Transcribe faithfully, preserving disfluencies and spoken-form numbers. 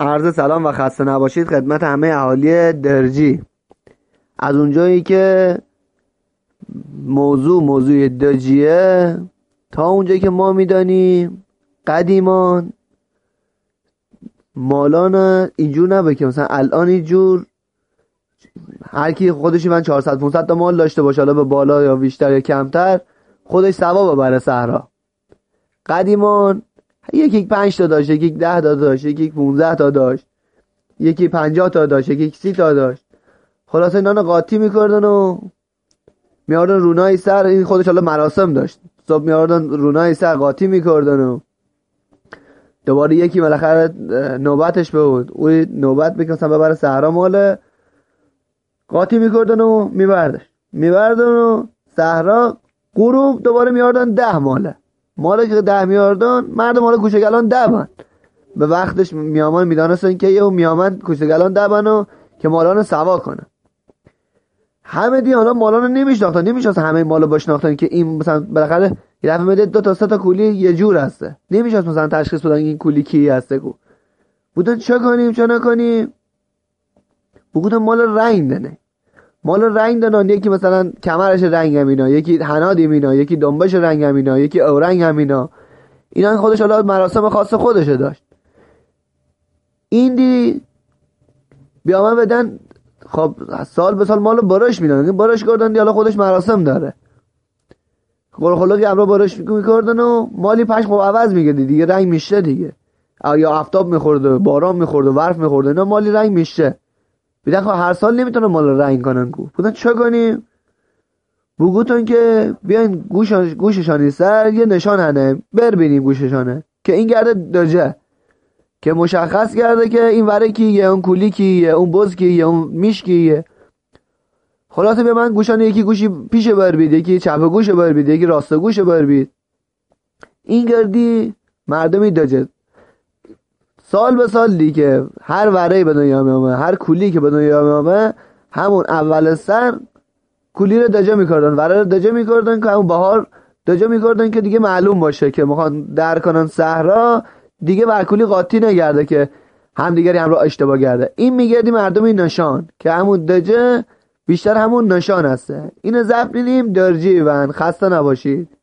عرض سلام و خسته نباشید خدمت همه اهالی درجی. از اونجایی که موضوع موضوع دجیه، تا اونجایی که ما میدانیم قدیمان مالان اینجور نبود که مثلا الان اینجور هر کی خودش من چهارصد پانصد تا مال داشته باشه، حالا به بالا یا بیشتر یا کمتر، خودش ثواب ببره صحرا. قدیمان یکی پنج تا داشت، یکی ده تا داشت، یکی پونزده تا داشت، یکی پنجاه تا داشت، یکی سی تا داشت. خلاصه اینا رو قاطی میکردن و میاردن رونای سر. این خودش حالا مراسم داشت، صبح میاردن رونای سر قاطی میکردن و دوباره یکی بالاخره نوبتش بود، اون نوبت میکنن ببره صحرا مال، قاطی میکردن و میبردش میبردن و صحرا غروب دوباره میاردن ده ماله ماله که ده میاردن. مردم مال کوچگلان دبن، به وقتش میامن میدانستن که یه میامن کوچگلان دبن و که مالان سوا کنن. همه دی حالا مالان رو نمیشناختن، نمیشناختن همه مالو بشناختن که این مثلا بالاخره یه دفعه میده دو تا سه تا کولی یه جور هسته، نمیشناختن مثلا تشخیص بدن این کولی کی هسته. کو بودن چه کنیم چه نکنیم، بودن مال رنگ دنه مال رنگ دنان. یکی مثلا کمرش رنگ همینا، یکی حناد همینا، یکی دنبش رنگ همینا، یکی اورنگ همینا. اینا خودش حالا مراسم خاص خودشه داشت. این دی بیامن بدن، خب سال به سال مالو براش میدن، براش کردن دی حالا خودش مراسم داره. خب خلاقی امرو براش میکردن و مالی پش خب عوض میگه دیگه، رنگ میشه دیگه، یا آفتاب میخورده، باران میخورده، برف میخورده، اینا مالی رنگ میشه. بیدن خب هر سال نمیتونه مال رنگ کنن. کو بودن چه کنیم؟ بگوتون که بیاین گوش گوششانی سر یه نشان هنه بربینیم گوششانه که این گرده دجه، که مشخص کرده که این وره کیه، اون کولی کیه، اون بز کیه، اون میش کیه. خلاصه به من گوشانه یکی گوشی پیش بربید، یکی چپ گوش بربید، یکی راست گوش بربید. این گردی مردمی دجه سال به سال دیگه هر وره به دنیا میامه، هر کولی که به دنیا میامه همون اول سر کولی رو دجه میکردن، وره رو دجه میکردن که همون بهار دجه میکردن که دیگه معلوم باشه که میخوان در کنن صحرا، دیگه بر کولی قاطی نگرده که هم دیگری هم رو اشتباه کرده. این میگردی مردمی نشان که همون دجه بیشتر همون نشان هسته. اینو ضبط می‌دیم درجی ون. خسته نباشید.